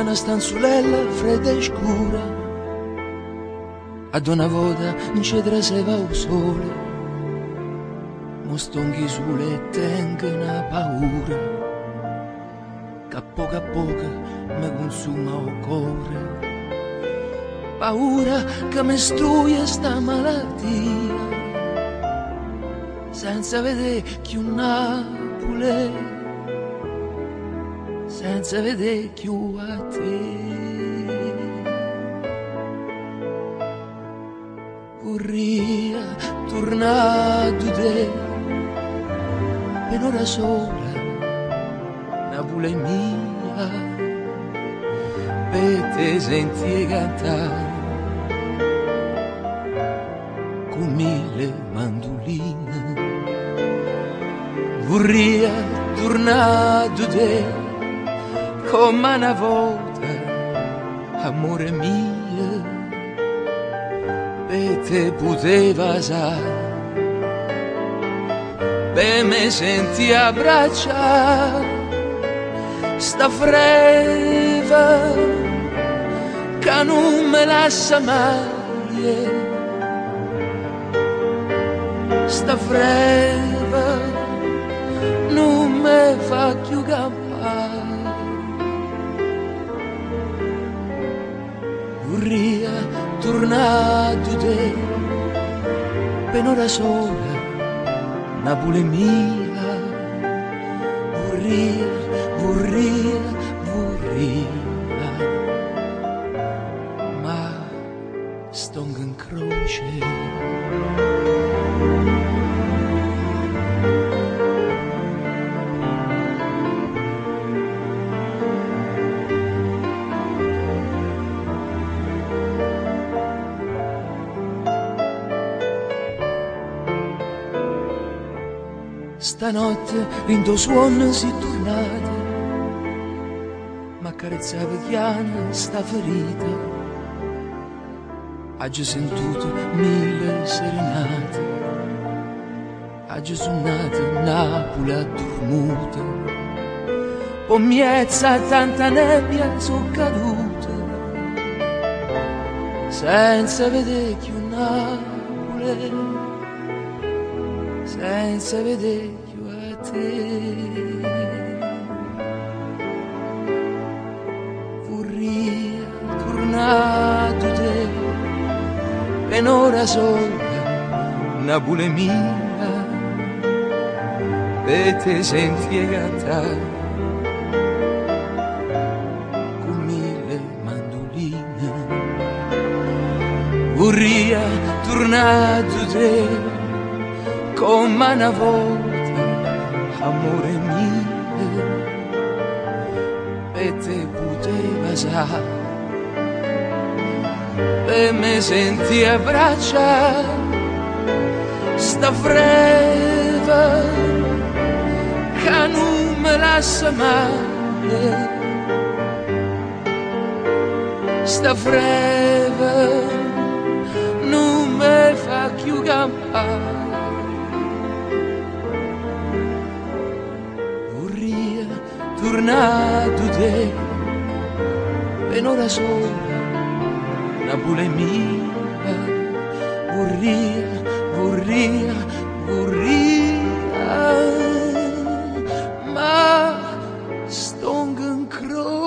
sta una stanzulella fredda e scura, ad una volta non ci traseva il sole, mo stonghi sulle e tengo una paura, che a poco mi consuma il cuore, paura che mi stuia sta malattia, senza vedere che un Napoli, senza vedere più a te. Vorrei tornare da te per un'ora sola, Napoli mia, per te senti cantare con 1000 mandoline. Vorrei tornare da te come una volta, amore mio, per te poteva sai, per me senti abbracciare sta freva che non me lascia mai, sta freva non me fa più campare. Vorrei tornare da te per un'ora sola, Napoli mia. Vorrei, ma sto in croce. Stanotte in tuo suono si tornata, ma carezzava chiana sta ferita, oggi sentito 1000 serenate, oggi suonata Napoli addormuta, pommiezza tanta nebbia sono caduta, senza vedere più Napoli, senza vedere più a te. Vorrei tornare da te per un'ora sola, Napoli mia, per te senti cantare con 1000 mandoline. Vorrei tornare da te come una volta, amore mio, per te poteva sai, per me senti abbracciare sta freva che non me lascia mai, sta freva non me fa più campare. Tornare da te per un'ora sola, Napoli mia. Vorrei, ma sto in croce.